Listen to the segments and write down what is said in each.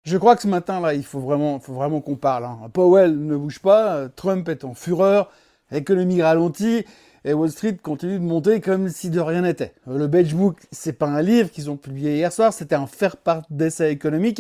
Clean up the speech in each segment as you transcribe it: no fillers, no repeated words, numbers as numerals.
Je crois que ce matin-là, il faut vraiment qu'on parle. Powell ne bouge pas, Trump est en fureur, l'économie ralentit, et Wall Street continue de monter comme si de rien n'était. Le Beige Book, c'est pas un livre qu'ils ont publié hier soir, c'était un faire-part d'essai économique.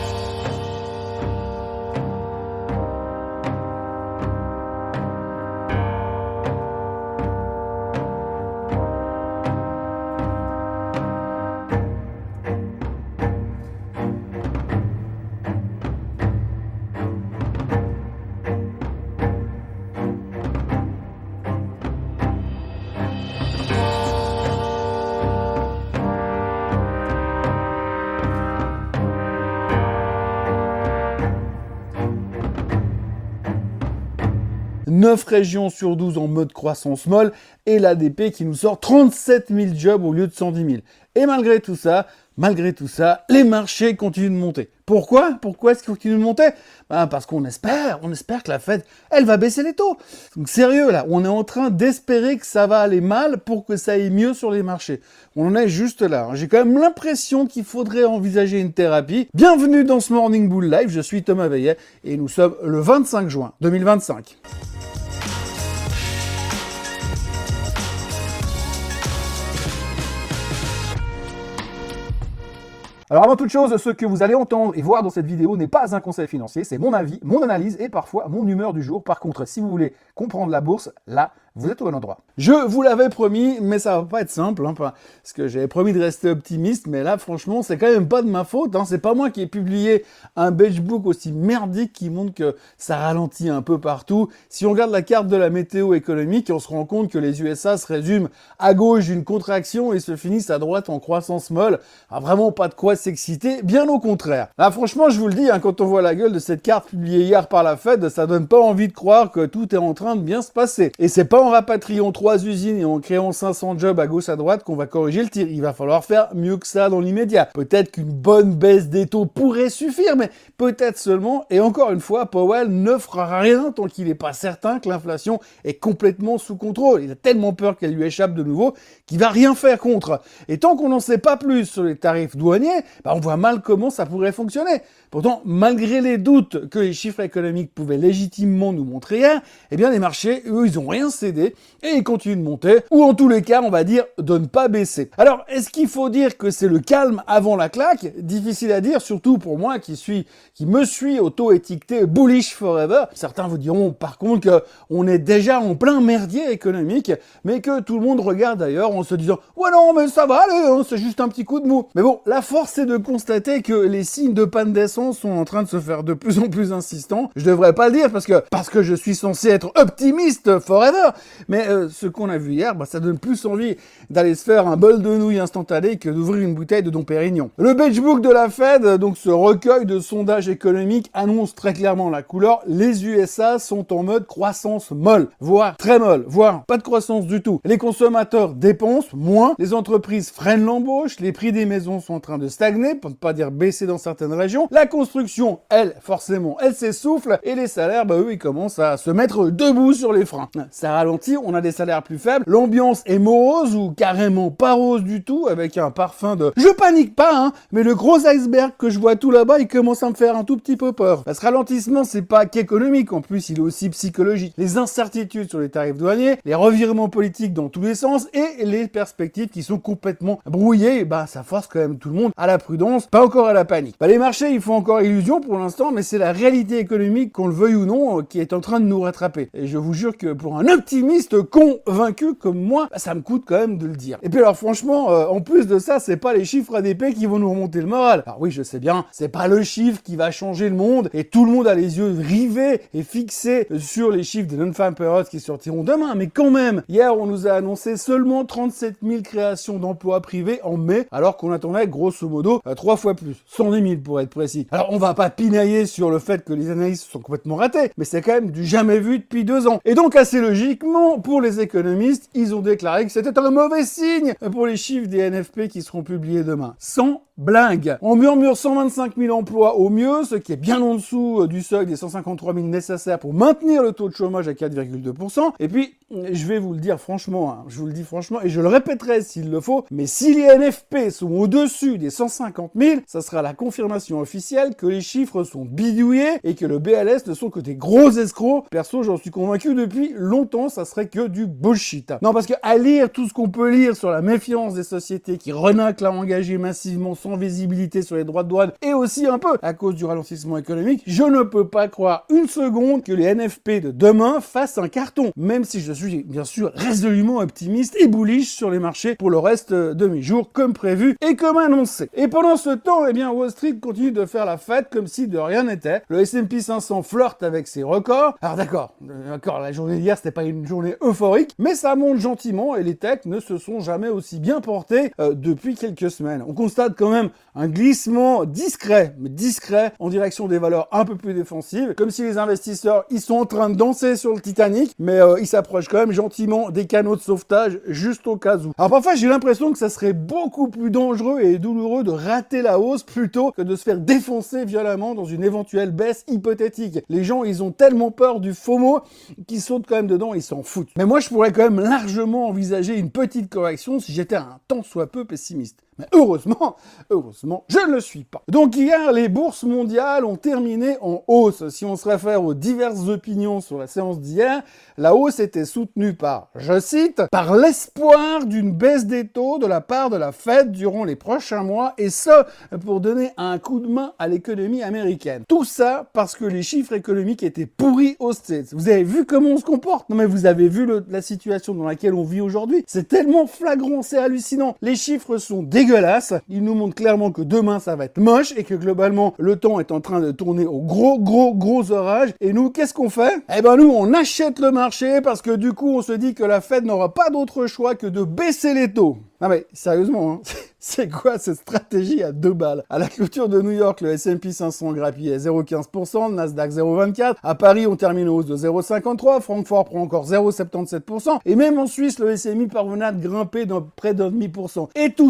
9 régions sur 12 en mode croissance molle, et l'ADP qui nous sort 37 000 jobs au lieu de 110 000. Et malgré tout ça, les marchés continuent de monter. Pourquoi est-ce qu'ils continuent de monter? Parce qu'on espère que la Fed, elle va baisser les taux. Donc sérieux là, on est en train d'espérer que ça va aller mal pour que ça aille mieux sur les marchés. On en est juste là. J'ai quand même l'impression qu'il faudrait envisager une thérapie. Bienvenue dans ce Morning Bull Live, je suis Thomas Veillet et nous sommes le 25 juin 2025. Alors avant toute chose, ce que vous allez entendre et voir dans cette vidéo n'est pas un conseil financier, c'est mon avis, mon analyse et parfois mon humeur du jour. Par contre, si vous voulez comprendre la bourse, là, vous êtes au bon endroit. Je vous l'avais promis, mais ça va pas être simple, parce que j'avais promis de rester optimiste, mais là, franchement, c'est quand même pas de ma faute. C'est pas moi qui ai publié un Beige Book aussi merdique qui montre que ça ralentit un peu partout. Si on regarde la carte de la météo économique, on se rend compte que les USA se résument à gauche d'une contraction et se finissent à droite en croissance molle. Vraiment pas de quoi s'exciter, bien au contraire. Là, franchement, je vous le dis, quand on voit la gueule de cette carte publiée hier par la Fed, ça donne pas envie de croire que tout est en train de bien se passer. Et c'est pas en rapatriant 3 usines et en créant 500 jobs à gauche à droite qu'on va corriger le tir. Il va falloir faire mieux que ça dans l'immédiat. Peut-être qu'une bonne baisse des taux pourrait suffire, mais peut-être seulement. Et encore une fois, Powell ne fera rien tant qu'il n'est pas certain que l'inflation est complètement sous contrôle. Il a tellement peur qu'elle lui échappe de nouveau qu'il va rien faire contre. Et tant qu'on n'en sait pas plus sur les tarifs douaniers, on voit mal comment ça pourrait fonctionner. Pourtant, malgré les doutes que les chiffres économiques pouvaient légitimement nous montrer hier, les marchés, eux, ils ont rien cédé et ils continuent de monter, ou en tous les cas, on va dire, de ne pas baisser. Alors, est-ce qu'il faut dire que c'est le calme avant la claque? Difficile à dire, surtout pour moi qui me suis auto-étiqueté bullish forever. Certains vous diront, par contre, qu'on est déjà en plein merdier économique, mais que tout le monde regarde ailleurs en se disant, ouais non, mais ça va aller, c'est juste un petit coup de mou. Mais bon, la force est de constater que les signes de panne d'essence sont en train de se faire de plus en plus insistants. Je devrais pas le dire parce que je suis censé être optimiste forever, mais ce qu'on a vu hier, ça donne plus envie d'aller se faire un bol de nouilles instantané que d'ouvrir une bouteille de Dom Pérignon. Le Beige Book de la Fed, donc ce recueil de sondages économiques, annonce très clairement la couleur. Les USA sont en mode croissance molle, voire très molle, voire pas de croissance du tout. Les consommateurs dépensent moins, les entreprises freinent l'embauche, les prix des maisons sont en train de stagner, pour ne pas dire baisser dans certaines régions. La construction, elle, forcément, elle s'essouffle et les salaires, eux, ils commencent à se mettre debout sur les freins. Ça ralentit, on a des salaires plus faibles, l'ambiance est morose ou carrément pas rose du tout, avec un parfum de... Je panique pas, mais le gros iceberg que je vois tout là-bas, il commence à me faire un tout petit peu peur. Ce ralentissement, c'est pas qu'économique, en plus, il est aussi psychologique. Les incertitudes sur les tarifs douaniers, les revirements politiques dans tous les sens et les perspectives qui sont complètement brouillées, ça force quand même tout le monde à la prudence, pas encore à la panique. Les marchés, ils font encore illusion pour l'instant, mais c'est la réalité économique, qu'on le veuille ou non, qui est en train de nous rattraper. Et je vous jure que pour un optimiste convaincu comme moi, ça me coûte quand même de le dire. Et puis alors franchement, en plus de ça, c'est pas les chiffres ADP qui vont nous remonter le moral. Alors oui, je sais bien, c'est pas le chiffre qui va changer le monde, et tout le monde a les yeux rivés et fixés sur les chiffres des non-farm payrolls qui sortiront demain, mais quand même, hier on nous a annoncé seulement 37 000 créations d'emplois privés en mai, alors qu'on attendait grosso modo 3 fois plus, 110 000 pour être précis. Alors on va pas pinailler sur le fait que les analyses sont complètement ratées, mais c'est quand même du jamais vu depuis 2 ans. Et donc assez logiquement, pour les économistes, ils ont déclaré que c'était un mauvais signe pour les chiffres des NFP qui seront publiés demain. Sans blingue. On murmure 125 000 emplois au mieux, ce qui est bien en dessous du seuil des 153 000 nécessaires pour maintenir le taux de chômage à 4,2%. Et puis, je vais vous le dire franchement, hein, je vous le dis franchement, et je le répéterai s'il le faut, mais si les NFP sont au-dessus des 150 000, ça sera la confirmation officielle que les chiffres sont bidouillés et que le BLS ne sont que des gros escrocs. Perso, j'en suis convaincu depuis longtemps, ça serait que du bullshit. Non, parce que à lire tout ce qu'on peut lire sur la méfiance des sociétés qui renaclent à engager massivement sans visibilité sur les droits de douane et aussi un peu à cause du ralentissement économique, je ne peux pas croire une seconde que les NFP de demain fassent un carton, même si je suis bien sûr résolument optimiste et bullish sur les marchés pour le reste de mes jours comme prévu et comme annoncé. Et pendant ce temps, eh bien Wall Street continue de faire la fête comme si de rien n'était. Le S&P 500 flirte avec ses records. Alors d'accord, la journée d'hier c'était pas une journée euphorique, mais ça monte gentiment et les techs ne se sont jamais aussi bien portés depuis quelques semaines. On constate quand même un glissement discret, mais discret, en direction des valeurs un peu plus défensives, comme si les investisseurs, ils sont en train de danser sur le Titanic, mais ils s'approchent quand même gentiment des canaux de sauvetage, juste au cas où. Alors parfois, j'ai l'impression que ça serait beaucoup plus dangereux et douloureux de rater la hausse plutôt que de se faire défoncer violemment dans une éventuelle baisse hypothétique. Les gens, ils ont tellement peur du FOMO qu'ils sautent quand même dedans, ils s'en foutent. Mais moi, je pourrais quand même largement envisager une petite correction si j'étais un tant soit peu pessimiste. Mais heureusement, je ne le suis pas. Donc hier, les bourses mondiales ont terminé en hausse. Si on se réfère aux diverses opinions sur la séance d'hier, la hausse était soutenue par, je cite, « par l'espoir d'une baisse des taux de la part de la Fed durant les prochains mois, et ce, pour donner un coup de main à l'économie américaine. » Tout ça parce que les chiffres économiques étaient pourris aux States. Vous avez vu comment on se comporte? Non mais vous avez vu la situation dans laquelle on vit aujourd'hui? C'est tellement flagrant, c'est hallucinant. Les chiffres sont dégueulasses. Il nous montre clairement que demain ça va être moche et que globalement le temps est en train de tourner au gros orage. Et nous, qu'est-ce qu'on fait? Eh ben nous, on achète le marché parce que du coup on se dit que la Fed n'aura pas d'autre choix que de baisser les taux. Non mais sérieusement, hein, c'est quoi cette stratégie à 2 balles? À la clôture de New York, le S&P 500 grappille à 0,15%, le Nasdaq 0,24%, à Paris on termine en hausse de 0,53%, Francfort prend encore 0,77%, et même en Suisse, le SMI parvenait à grimper de près de 0,5%. Et tout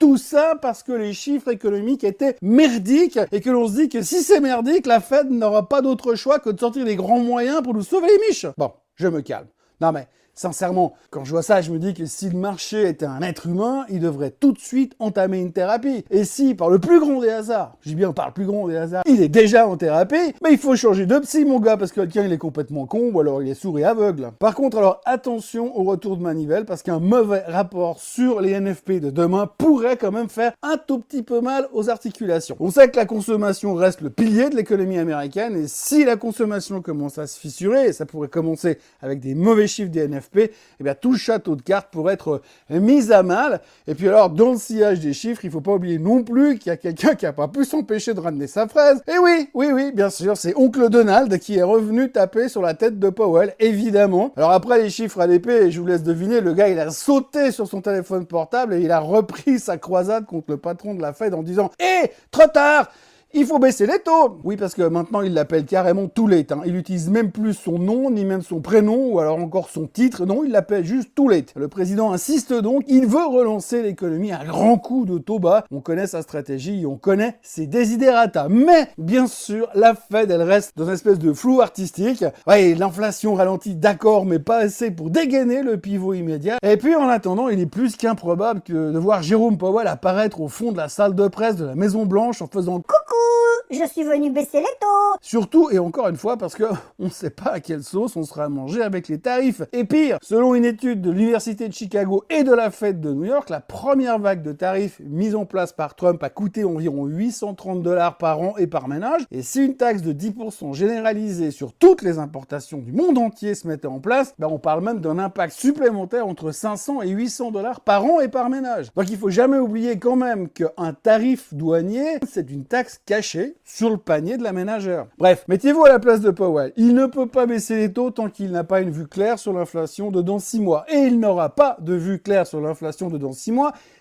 ça parce que les chiffres économiques étaient merdiques, et que l'on se dit que si c'est merdique, la Fed n'aura pas d'autre choix que de sortir les grands moyens pour nous sauver les miches. Bon, je me calme. Non mais, sincèrement, quand je vois ça, je me dis que si le marché était un être humain, il devrait tout de suite entamer une thérapie. Et si, par le plus grand des hasards, je dis bien par le plus grand des hasards, il est déjà en thérapie, mais il faut changer de psy, mon gars, parce que quelqu'un, il est complètement con, ou alors il est sourd et aveugle. Par contre, alors, attention au retour de manivelle, parce qu'un mauvais rapport sur les NFP de demain pourrait quand même faire un tout petit peu mal aux articulations. On sait que la consommation reste le pilier de l'économie américaine, et si la consommation commence à se fissurer, et ça pourrait commencer avec des mauvais chiffres des NFP, eh bien, tout le château de cartes pourrait être mis à mal. Et puis alors, dans le sillage des chiffres, il faut pas oublier non plus qu'il y a quelqu'un qui a pas pu s'empêcher de ramener sa fraise. Et oui, bien sûr, c'est Oncle Donald qui est revenu taper sur la tête de Powell, évidemment. Alors après les chiffres à l'épée, je vous laisse deviner, le gars, il a sauté sur son téléphone portable et il a repris sa croisade contre le patron de la Fed en disant « Eh, trop tard !» Il faut baisser les taux. Oui, parce que maintenant, il l'appelle carrément Too Late. Il utilise même plus son nom, ni même son prénom, ou alors encore son titre. Non, il l'appelle juste Too Late. Le président insiste donc, il veut relancer l'économie à grands coups de taux bas. On connaît sa stratégie, on connaît ses desiderata. Mais, bien sûr, la Fed, elle reste dans une espèce de flou artistique. Ouais, l'inflation ralentit, d'accord, mais pas assez pour dégainer le pivot immédiat. Et puis, en attendant, il est plus qu'improbable que de voir Jérôme Powell apparaître au fond de la salle de presse de la Maison-Blanche en faisant « Coucou !» Je suis venu baisser les taux. Surtout, et encore une fois, parce que on ne sait pas à quelle sauce on sera mangé avec les tarifs. Et pire, selon une étude de l'Université de Chicago et de la Fed de New York, la première vague de tarifs mise en place par Trump a coûté environ 830 $ par an et par ménage. Et si une taxe de 10% généralisée sur toutes les importations du monde entier se mettait en place, on parle même d'un impact supplémentaire entre 500 et 800 $ par an et par ménage. Donc il faut jamais oublier quand même qu'un tarif douanier, c'est une taxe cachée sur le panier de la ménagère. Bref, mettez-vous à la place de Powell. Il ne peut pas baisser les taux tant qu'il n'a pas une vue claire sur l'inflation de dans 6 mois. Et il n'aura pas de vue claire sur l'inflation de dans 6 mois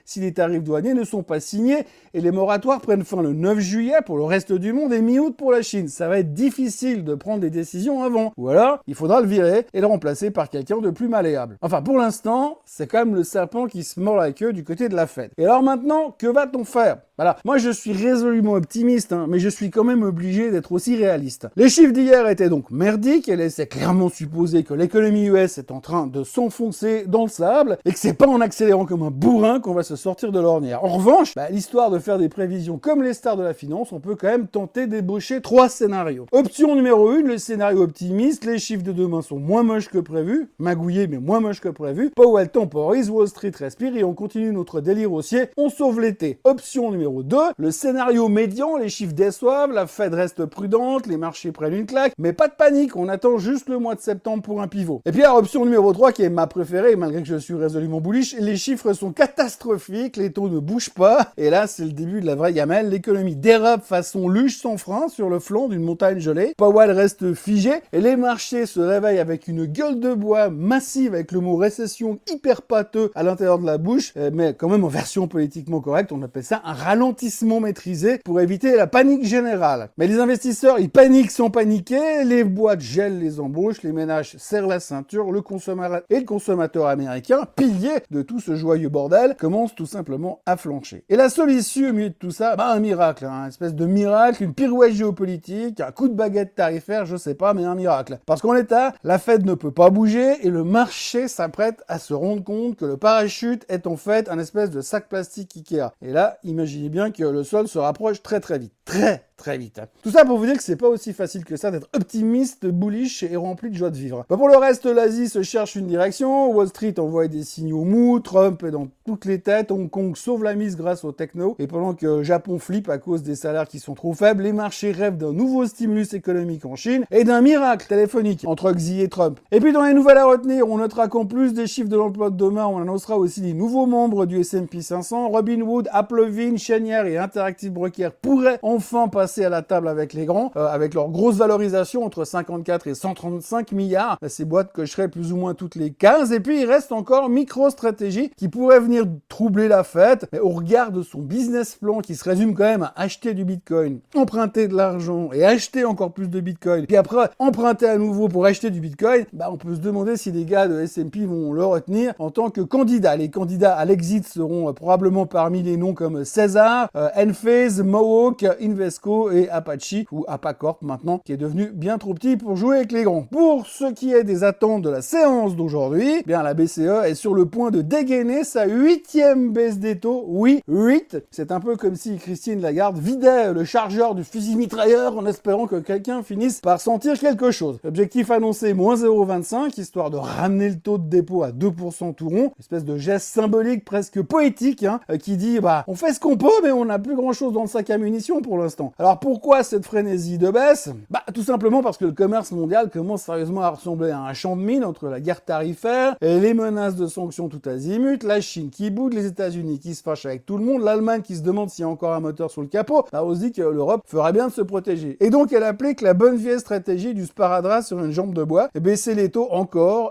si les tarifs douaniers ne sont pas signés et les moratoires prennent fin le 9 juillet pour le reste du monde et mi-août pour la Chine. Ça va être difficile de prendre des décisions avant. Ou alors, il faudra le virer et le remplacer par quelqu'un de plus malléable. Enfin, pour l'instant, c'est quand même le serpent qui se mord la queue du côté de la Fed. Et alors maintenant, que va-t-on faire? Voilà, moi je suis résolument optimiste, mais je suis quand même obligé d'être aussi réaliste. Les chiffres d'hier étaient donc merdiques et laissaient clairement supposer que l'économie US est en train de s'enfoncer dans le sable et que c'est pas en accélérant comme un bourrin qu'on va se sortir de l'ornière. En revanche, l'histoire de faire des prévisions comme les stars de la finance, on peut quand même tenter d'ébaucher 3 scénarios. Option numéro 1, le scénario optimiste, les chiffres de demain sont moins moches que prévu, magouillés mais moins moches que prévu, Powell temporise, Wall Street respire et on continue notre délire haussier, on sauve l'été. Option numéro 2, le scénario médian, les chiffres déçoivent, la Fed reste prudente, les marchés prennent une claque, mais pas de panique, on attend juste le mois de septembre pour un pivot. Et puis la option numéro 3 qui est ma préférée, malgré que je suis résolument bullish, les chiffres sont catastrophiques, les taux ne bougent pas, et là c'est le début de la vraie gamelle, l'économie dérape façon luge sans frein sur le flanc d'une montagne gelée, Powell reste figé, et les marchés se réveillent avec une gueule de bois massive avec le mot récession hyper pâteux à l'intérieur de la bouche, mais quand même en version politiquement correcte, on appelle ça un ralentissement maîtrisé pour éviter la panique générale. Mais les investisseurs, ils paniquent sans paniquer, les boîtes gèlent les embauches, les ménages serrent la ceinture, le consommateur américain, pilier de tout ce joyeux bordel, commence tout simplement à flancher. Et la seule issue au milieu de tout ça, un miracle, une espèce de miracle, une pirouette géopolitique, un coup de baguette tarifaire, je sais pas, mais un miracle. Parce qu'en l'état, la Fed ne peut pas bouger et le marché s'apprête à se rendre compte que le parachute est en fait un espèce de sac plastique Ikea. Et là, imaginez bien que le sol se rapproche très très vite. Très vite. Tout ça pour vous dire que c'est pas aussi facile que ça d'être optimiste, bullish et rempli de joie de vivre. Pour le reste, l'Asie se cherche une direction, Wall Street envoie des signaux mous, Trump est dans toutes les têtes, Hong Kong sauve la mise grâce au techno, et pendant que Japon flippe à cause des salaires qui sont trop faibles, les marchés rêvent d'un nouveau stimulus économique en Chine et d'un miracle téléphonique entre Xi et Trump. Et puis dans les nouvelles à retenir, on notera qu'en plus des chiffres de l'emploi de demain, on annoncera aussi les nouveaux membres du S&P 500, Robinhood, Applevin, Cheniere et Interactive Brokers pourraient enfin passer à la table avec les grands, avec leur grosse valorisation entre 54 et 135 milliards. Ces boîtes cocheraient plus ou moins toutes les 15. Et puis il reste encore MicroStrategy qui pourrait venir troubler la fête, mais au regard de son business plan qui se résume quand même à acheter du Bitcoin, emprunter de l'argent et acheter encore plus de Bitcoin, puis après emprunter à nouveau pour acheter du Bitcoin, on peut se demander si les gars de S&P vont le retenir en tant que candidat. Les candidats à l'exit seront probablement parmi les noms comme César, Enphase, Mohawk, Invesco et Apache, ou Apacorp maintenant, qui est devenu bien trop petit pour jouer avec les grands. Pour ce qui est des attentes de la séance d'aujourd'hui, la BCE est sur le point de dégainer sa 8e baisse des taux. Oui, 8. C'est un peu comme si Christine Lagarde vidait le chargeur du fusil mitrailleur en espérant que quelqu'un finisse par sentir quelque chose. L'objectif annoncé, moins 0,25, histoire de ramener le taux de dépôt à 2% tout rond. Espèce de geste symbolique presque poétique, qui dit, on fait ce qu'on peut, mais on n'a plus grand chose dans le sac à munitions pour l'instant. Alors pourquoi cette frénésie de baisse? Tout simplement parce que le commerce mondial commence sérieusement à ressembler à un champ de mine entre la guerre tarifaire et les menaces de sanctions tout azimut, la Chine qui boude, les États-Unis qui se fâchent avec tout le monde, l'Allemagne qui se demande s'il y a encore un moteur sur le capot. On se dit que l'Europe ferait bien de se protéger. Et donc elle applique la bonne vieille stratégie du sparadrap sur une jambe de bois et baisser les taux encore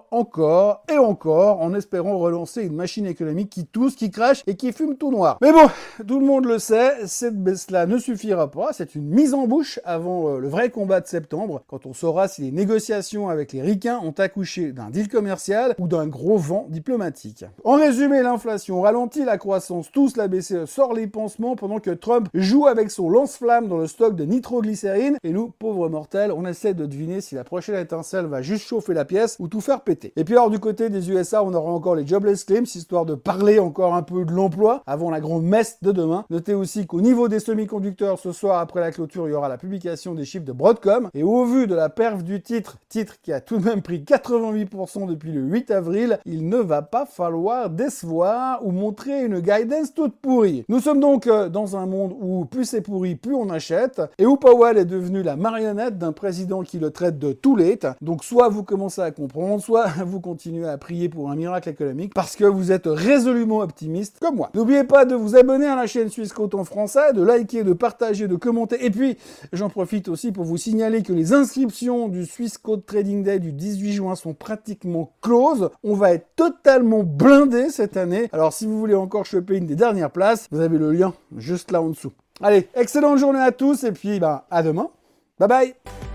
en espérant relancer une machine économique qui tousse, qui crache et qui fume tout noir. Mais bon, tout le monde le sait, cette baisse-là ne suffira pas, c'est une mise en bouche avant le vrai combat de septembre, quand on saura si les négociations avec les ricains ont accouché d'un deal commercial ou d'un gros vent diplomatique. En résumé, l'inflation ralentit la croissance, tous la BCE sort les pansements pendant que Trump joue avec son lance-flamme dans le stock de nitroglycérine et nous, pauvres mortels, on essaie de deviner si la prochaine étincelle va juste chauffer la pièce ou tout faire péter. Et puis alors du côté des USA, on aura encore les jobless claims, histoire de parler encore un peu de l'emploi avant la grande messe de demain. Notez aussi qu'au niveau des semi-conducteurs, ce soir après la clôture, il y aura la publication des chiffres de Broadcom et au vu de la perf du titre qui a tout de même pris 88% depuis le 8 avril, il ne va pas falloir décevoir ou montrer une guidance toute pourrie. Nous sommes donc dans un monde où plus c'est pourri, plus on achète et où Powell est devenu la marionnette d'un président qui le traite de too late. Donc soit vous commencez à comprendre, soit vous continuez à prier pour un miracle économique parce que vous êtes résolument optimiste comme moi. N'oubliez pas de vous abonner à la chaîne Swissquote en français, de liker, de partager, de commenter et puis j'en profite aussi pour vous signaler que les inscriptions du Swissquote Trading Day du 18 juin sont pratiquement closes. On va être totalement blindé cette année. Alors si vous voulez voulez encore choper une des dernières places, vous avez le lien juste là en dessous. Allez, excellente journée à tous et puis à demain. Bye bye.